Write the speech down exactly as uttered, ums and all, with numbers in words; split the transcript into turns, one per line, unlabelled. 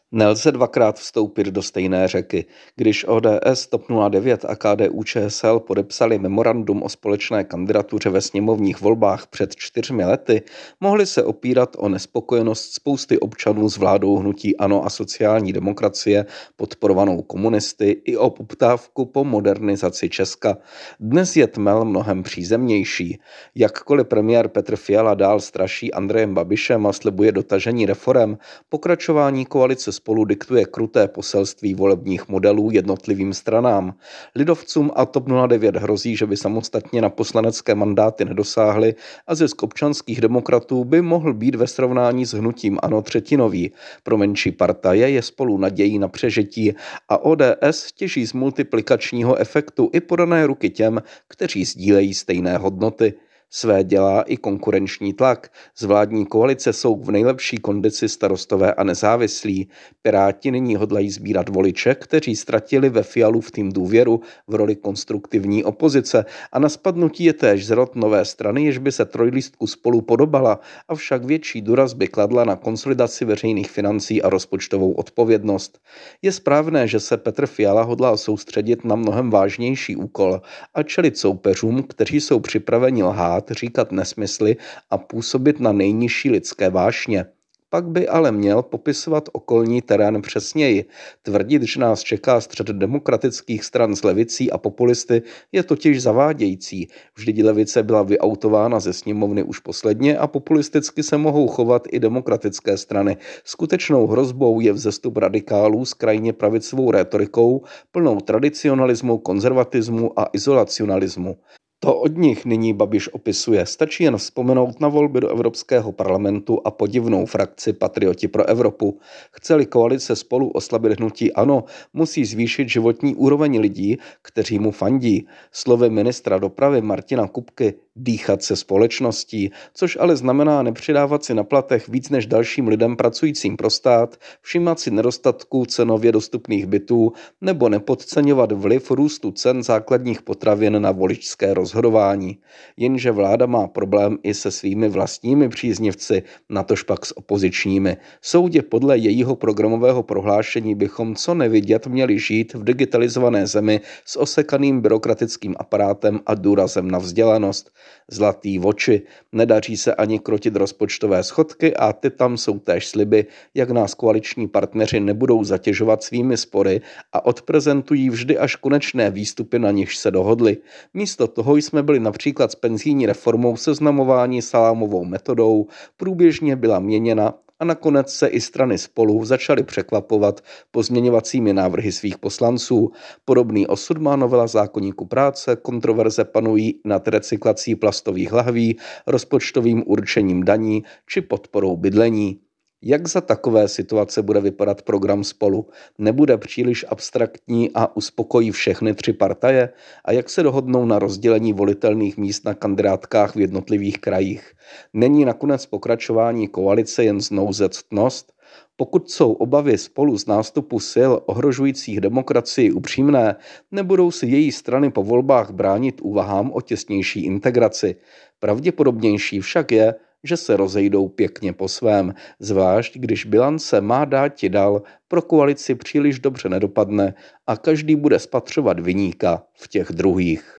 Nelze dvakrát vstoupit do stejné řeky. Když O D S, TOP nula devět a K D U Č S L podepsali memorandum o společné kandidatuře ve sněmovních volbách před čtyřmi lety, mohli se opírat o nespokojenost spousty občanů s vládou hnutí ANO a sociální demokracie, podporovanou komunisty, i o poptávku po modernizaci Česka. Dnes je tmel mnohem přízemnější. Jakkoliv premiér Petr Fiala dál straší Andrejem Babišem a slibuje dotažení reforem, pokračování koalice Spolu diktuje kruté poselství volebních modelů jednotlivým stranám. Lidovcům a TOP nula devět hrozí, že by samostatně na poslanecké mandáty nedosáhli a zisk občanských demokratů by mohl být ve srovnání s hnutím ANO třetinový. Pro menší partaje je Spolu nadějí na přežití a O D S těží z multiplikačního efektu i podané ruky těm, kteří sdílejí stejné hodnoty. Své dělá i konkurenční tlak. Z vládní koalice jsou v nejlepší kondici Starostové a nezávislí. Piráti nyní hodlají sbírat voliče, kteří ztratili ve Fialův tým důvěru v roli konstruktivní opozice a na spadnutí je též zrod nové strany, jež by se trojlístku Spolu podobala, avšak větší důraz by kladla na konsolidaci veřejných financí a rozpočtovou odpovědnost. Je správné, že se Petr Fiala hodlá soustředit na mnohem vážnější úkol a čelit soupeřům, kteří jsou připraveni lhát, říkat nesmysly a působit na nejnižší lidské vášně. Pak by ale měl popisovat okolní terén přesněji. Tvrdit, že nás čeká střet demokratických stran s levicí a populisty, je totiž zavádějící. Vždyť levice byla vyautována ze sněmovny už posledně a populisticky se mohou chovat i demokratické strany. Skutečnou hrozbou je vzestup radikálů s krajně pravicovou rétorikou, plnou tradicionalismu, konzervatismu a izolacionalismu. To od nich nyní Babiš opisuje. Stačí jen vzpomenout na volby do Evropského parlamentu a podivnou frakci Patrioti pro Evropu. Chce-li koalice Spolu oslabit hnutí ANO, musí zvýšit životní úroveň lidí, kteří mu fandí. Slovy ministra dopravy Martina Kupky, dýchat se společností, což ale znamená nepřidávat si na platech víc než dalším lidem pracujícím pro stát, všímat si nedostatků cenově dostupných bytů nebo nepodceňovat vliv růstu cen základních potravin na voličské rozhodování. Jenže vláda má problém i se svými vlastními příznivci, natožpak s opozičními. Soudě podle jejího programového prohlášení bychom co nevidět měli žít v digitalizované zemi s osekaným byrokratickým aparátem a důrazem na vzdělanost. Zlatý oči, nedaří se ani krotit rozpočtové schodky a ty tam jsou též sliby, jak nás koaliční partneři nebudou zatěžovat svými spory a odprezentují vždy až konečné výstupy, na nichž se dohodli. Místo toho jsme byli například s penzijní reformou seznamováni salámovou metodou, průběžně byla měněna a nakonec se i strany Spolu začaly překvapovat pozměňovacími návrhy svých poslanců. Podobný osud má novela zákoníku práce, kontroverze panují nad recyklací plastových lahví, rozpočtovým určením daní či podporou bydlení. Jak za takové situace bude vypadat program Spolu? Nebude příliš abstraktní a uspokojí všechny tři partaje? A jak se dohodnou na rozdělení volitelných míst na kandidátkách v jednotlivých krajích? Není nakonec pokračování koalice jen znouzectnost? Pokud jsou obavy Spolu z nástupu sil ohrožujících demokracii upřímné, nebudou si její strany po volbách bránit úvahám o těsnější integraci. Pravděpodobnější však je, že se rozejdou pěkně po svém, zvlášť když bilance má dáti dal, pro koalici příliš dobře nedopadne a každý bude spatřovat viníka v těch druhých.